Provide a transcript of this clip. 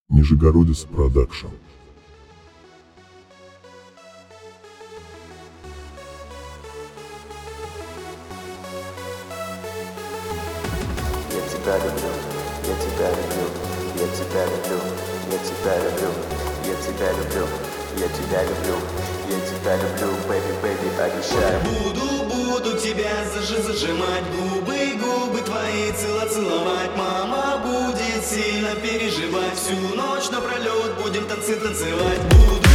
Нижегородец Продакшн. Я тебя люблю, я тебя люблю, я тебя люблю, я тебя люблю, я тебя люблю, я тебя люблю, я тебя люблю, baby, baby, обещаю. Буду тебя зажимать, губы твои целовать. Мама будет сильно переживать, всю ночь напролет будем танцевать.